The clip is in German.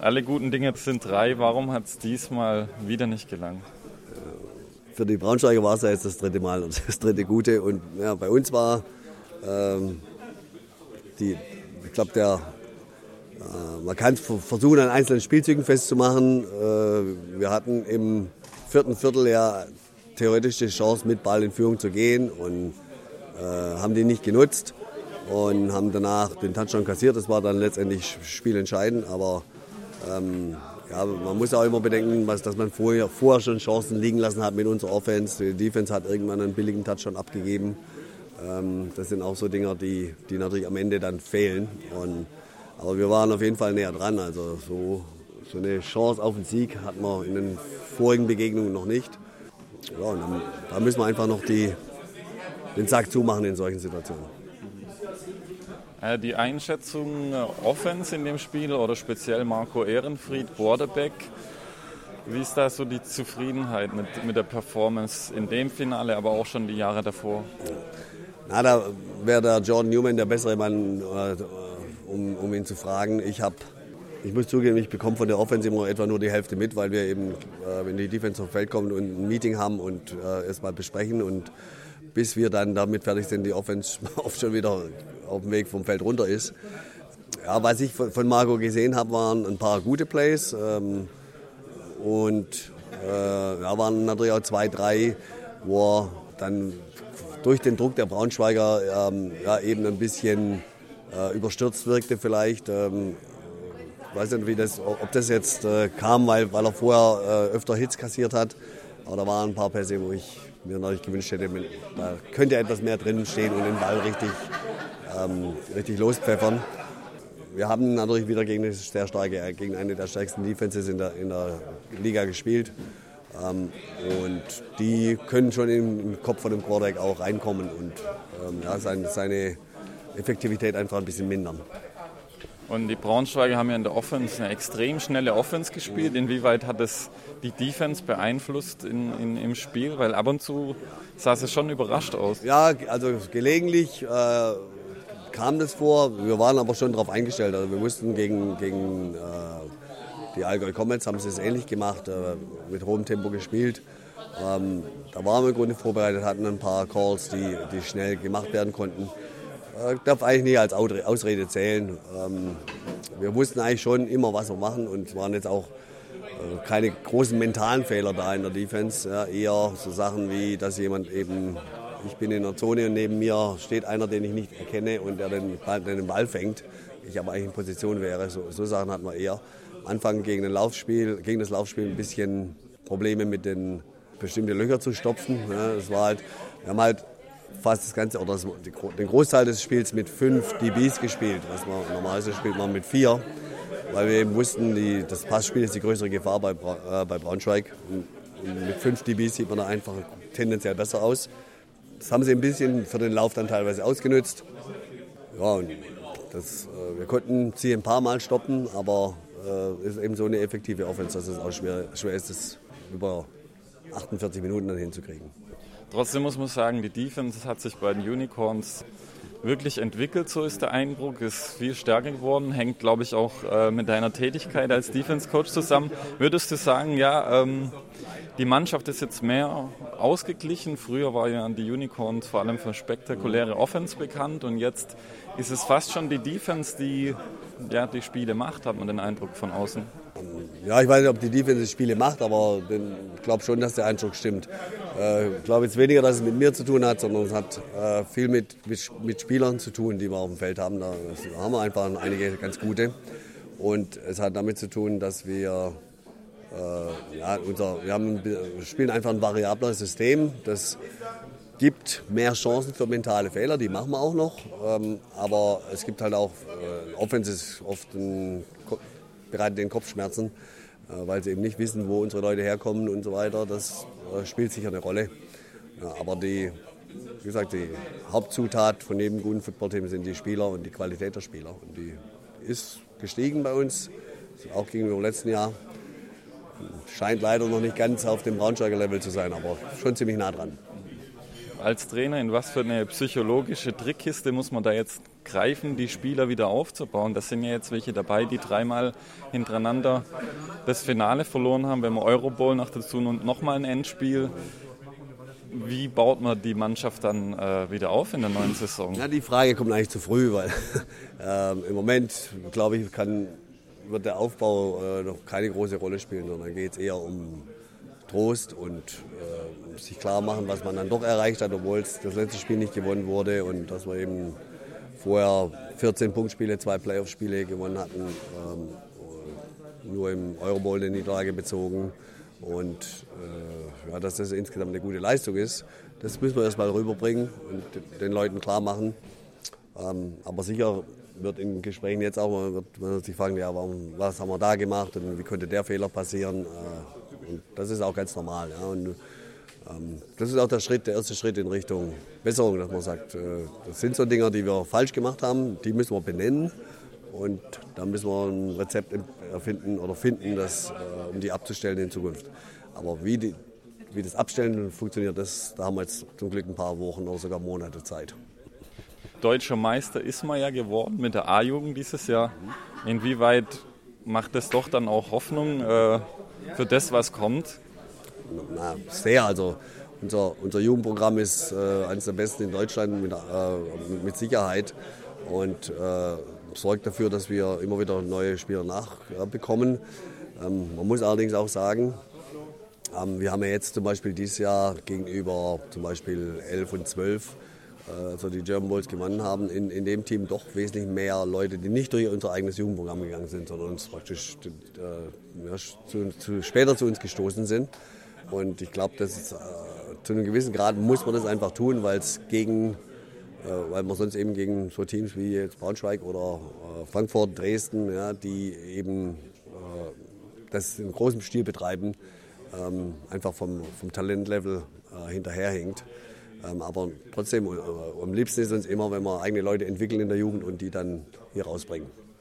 Alle guten Dinge sind 3. Warum hat es diesmal wieder nicht gelangt? Für die Braunschweiger war es ja jetzt das 3. Mal und das 3. Gute. Und ja, bei uns war ich glaube, man kann versuchen, an einzelnen Spielzügen festzumachen. Wir hatten im 4. Viertel ja theoretisch die Chance, mit Ball in Führung zu gehen und haben die nicht genutzt und haben danach den Touchdown kassiert. Das war dann letztendlich spielentscheidend, aber man muss auch immer bedenken, dass man vorher schon Chancen liegen lassen hat mit unserer Offense. Die Defense hat irgendwann einen billigen Touchdown abgegeben. Das sind auch so Dinger, die natürlich am Ende dann fehlen. Aber wir waren auf jeden Fall näher dran. Also so eine Chance auf den Sieg hatten wir in den vorigen Begegnungen noch nicht. Ja, und da müssen wir einfach noch den Sack zumachen in solchen Situationen. Die Einschätzung Offense in dem Spiel oder speziell Marco Ehrenfried, Bordebeck, wie ist da so die Zufriedenheit mit der Performance in dem Finale, aber auch schon die Jahre davor? Na, da wäre der Jordan Newman der bessere Mann, um ihn zu fragen. Ich muss zugeben, ich bekomme von der Offense immer etwa nur die Hälfte mit, weil wir eben, wenn die Defense aufs Feld kommt und ein Meeting haben und erstmal besprechen und bis wir dann damit fertig sind, die Offense oft schon wieder auf dem Weg vom Feld runter ist. Ja, was ich von Marco gesehen habe, waren ein paar gute Plays waren natürlich auch 2, 3, wo er dann durch den Druck der Braunschweiger eben ein bisschen überstürzt wirkte vielleicht. Ich weiß nicht, ob das jetzt kam, weil er vorher öfter Hits kassiert hat. Aber da waren ein paar Pässe, wo ich mir natürlich gewünscht hätte, da könnte etwas mehr drin stehen und den Ball richtig lospfeffern. Wir haben natürlich wieder gegen eine der stärksten Defenses in der Liga gespielt. Und die können schon im Kopf von dem Quarterback auch reinkommen und seine Effektivität einfach ein bisschen mindern. Und die Braunschweiger haben ja in der Offense eine extrem schnelle Offense gespielt. Inwieweit hat es die Defense beeinflusst im Spiel? Weil ab und zu sah es schon überrascht aus. Ja, also gelegentlich kam das vor. Wir waren aber schon darauf eingestellt. Also wir wussten gegen die Allgäu Comets haben sie es ähnlich gemacht, mit hohem Tempo gespielt. Da waren wir im Grunde vorbereitet, hatten ein paar Calls, die schnell gemacht werden konnten. Darf eigentlich nicht als Ausrede zählen. Wir wussten eigentlich schon immer, was wir machen und es waren jetzt auch keine großen mentalen Fehler da in der Defense. Ja, eher so Sachen wie, dass jemand eben, ich bin in der Zone und neben mir steht einer, den ich nicht erkenne und der den Ball fängt. Ich aber eigentlich in Position wäre. So Sachen hatten wir eher. Am Anfang gegen das Laufspiel ein bisschen Probleme mit den bestimmten Löcher zu stopfen. Ja, das war halt, wir haben halt fast das Ganze oder den Großteil des Spiels mit 5 DBs gespielt. Was man normalerweise spielt man mit 4, weil wir eben wussten, das Passspiel ist die größere Gefahr bei Braunschweig. Und mit 5 DBs sieht man da einfach tendenziell besser aus. Das haben sie ein bisschen für den Lauf dann teilweise ausgenutzt. Ja, und wir konnten sie ein paar Mal stoppen, aber ist eben so eine effektive Offense, dass es auch schwer ist, das über 48 Minuten dann hinzukriegen. Trotzdem muss man sagen, die Defense hat sich bei den Unicorns wirklich entwickelt, so ist der Eindruck, ist viel stärker geworden, hängt, glaube ich, auch mit deiner Tätigkeit als Defense-Coach zusammen. Würdest du sagen, die Mannschaft ist jetzt mehr ausgeglichen? Früher war ja die Unicorns vor allem für spektakuläre Offense bekannt und jetzt ist es fast schon die Defense, die die Spiele macht, hat man den Eindruck von außen. Ja, ich weiß nicht, ob die Defense die Spiele macht, aber ich glaube schon, dass der Eindruck stimmt. Ich glaube jetzt weniger, dass es mit mir zu tun hat, sondern es hat viel mit Spielern zu tun, die wir auf dem Feld haben. Da haben wir einfach einige ganz gute. Und es hat damit zu tun, dass wir spielen einfach ein variableres System. Das gibt mehr Chancen für mentale Fehler, die machen wir auch noch. Aber es gibt halt auch, Offense ist oft bereitet den Kopfschmerzen, weil sie eben nicht wissen, wo unsere Leute herkommen und so weiter. Das spielt sicher eine Rolle. Ja, aber wie gesagt, die Hauptzutat von jedem guten Footballteam sind die Spieler und die Qualität der Spieler. Und die ist gestiegen bei uns, auch gegenüber dem letzten Jahr. Scheint leider noch nicht ganz auf dem Braunschweiger Level zu sein, aber schon ziemlich nah dran. Als Trainer, in was für eine psychologische Trickkiste muss man da jetzt greifen, die Spieler wieder aufzubauen. Da sind ja jetzt welche dabei, die 3-mal hintereinander das Finale verloren haben. Wir haben Eurobowl noch dazu und nochmal ein Endspiel. Wie baut man die Mannschaft dann wieder auf in der neuen Saison? Ja, die Frage kommt eigentlich zu früh, weil im Moment, glaube ich, wird der Aufbau noch keine große Rolle spielen, sondern geht es eher um Trost und sich klar machen, was man dann doch erreicht hat, obwohl das letzte Spiel nicht gewonnen wurde und dass wir eben vorher 14 Punktspiele, 2 Playoff-Spiele gewonnen hatten, nur im Eurobowl eine Niederlage bezogen und dass das insgesamt eine gute Leistung ist. Das müssen wir erstmal rüberbringen und den Leuten klar machen. Aber sicher wird in Gesprächen jetzt auch, wird man sich fragen, ja, was haben wir da gemacht und wie konnte der Fehler passieren. Und das ist auch ganz normal. Ja. Und das ist auch der erste Schritt in Richtung Besserung, dass man sagt, das sind so Dinge, die wir falsch gemacht haben, die müssen wir benennen. Und dann müssen wir ein Rezept erfinden oder finden, um die abzustellen in Zukunft. Aber wie das Abstellen funktioniert, da haben wir jetzt zum Glück ein paar Wochen oder sogar Monate Zeit. Deutscher Meister ist man ja geworden mit der A-Jugend dieses Jahr. Inwieweit macht das doch dann auch Hoffnung für das, was kommt? Na, sehr. Also unser Jugendprogramm ist eines der besten in Deutschland mit Sicherheit und sorgt dafür, dass wir immer wieder neue Spieler nachbekommen. Man muss allerdings auch sagen, wir haben ja jetzt zum Beispiel dieses Jahr gegenüber zum Beispiel 11 und 12, also die German Bulls gewonnen haben, in dem Team doch wesentlich mehr Leute, die nicht durch unser eigenes Jugendprogramm gegangen sind, sondern uns praktisch später zu uns gestoßen sind. Und ich glaube, zu einem gewissen Grad muss man das einfach tun, weil man sonst eben gegen so Teams wie jetzt Braunschweig oder Frankfurt, Dresden, ja, die eben das in großem Stil betreiben, einfach vom Talentlevel hinterherhinkt. Aber trotzdem, am liebsten ist uns immer, wenn wir eigene Leute entwickeln in der Jugend und die dann hier rausbringen.